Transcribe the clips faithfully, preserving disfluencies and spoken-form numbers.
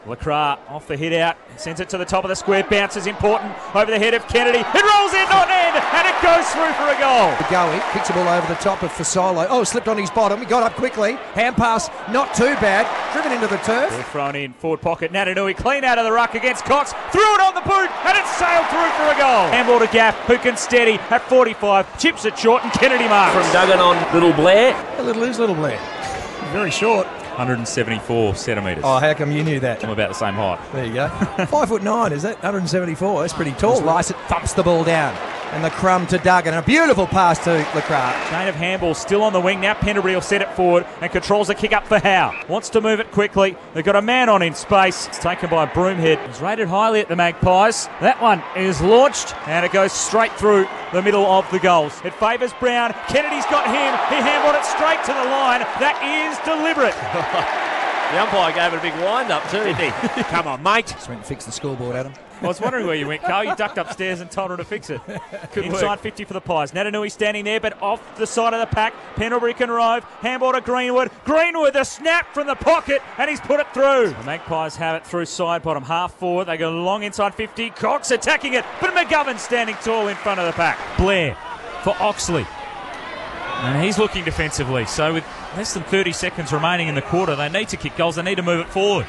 Lacroix off the hit out, sends it to the top of the square, bounces important over the head of Kennedy. It rolls in, not in, and it goes through for a goal. Goey kicks the ball over the top of Fasolo. Oh, slipped on his bottom. He got up quickly. Hand pass, not too bad. Driven into the turf. Ball thrown in, forward pocket. Natanui clean out of the ruck against Cox. Threw it on the boot, and it sailed through for a goal. Handball to Gaff, who can steady at forty-five. Chips it short, and Kennedy marks. From Duggan on Little Blair. A little is Little Blair. Very short. one hundred seventy-four centimetres. Oh, how come you knew that? I'm about the same height. There you go. Five foot nine, is that? one hundred seventy-four. That's pretty tall. Lycett thumps the ball down. And the crumb to Duggan. A beautiful pass to Lacroix. Chain of handball still on the wing. Now Pendlebury will set it forward and controls the kick up for Howe. Wants to move it quickly. They've got a man on in space. It's taken by Broomhead. It's rated highly at the Magpies. That one is launched and it goes straight through the middle of the goals. It favours Brown. Kennedy's got him. He handballed it straight to the line. That is deliberate. The umpire gave it a big wind-up too. Did he? Come on, mate. Just went and fixed the scoreboard, Adam. I was wondering where you went, Carl. You ducked upstairs and told her to fix it. Good Inside work. fifty for the Pies. Natanui standing there, but off the side of the pack. Pendlebury can rove. Handball to Greenwood. Greenwood, the snap from the pocket, and he's put it through. The Magpies have it through side bottom, half forward. They go long inside fifty. Cox attacking it, but McGovern standing tall in front of the pack. Blair for Oxley. And he's looking defensively. So with less than thirty seconds remaining in the quarter, they need to kick goals. They need to move it forward.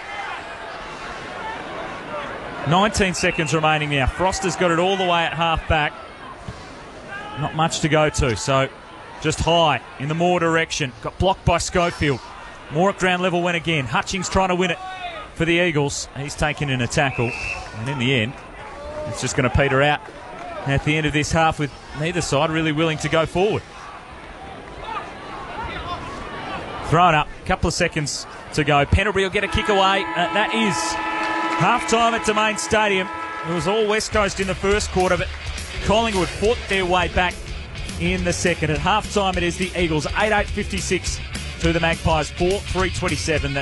nineteen seconds remaining now. Froster's got it all the way at half back. Not much to go to, so just high in the Moore direction. Got blocked by Schofield. Moore at ground level went again. Hutchings trying to win it for the Eagles. He's taken in a tackle, and in the end, it's just going to peter out at the end of this half with neither side really willing to go forward. Thrown up, a couple of seconds to go. Pendlebury will get a kick away. Uh, that is half-time at Domain Stadium. It was all West Coast in the first quarter, but Collingwood fought their way back in the second. At half-time, it is the Eagles, eight eight fifty-six to the Magpies, four three twenty-seven.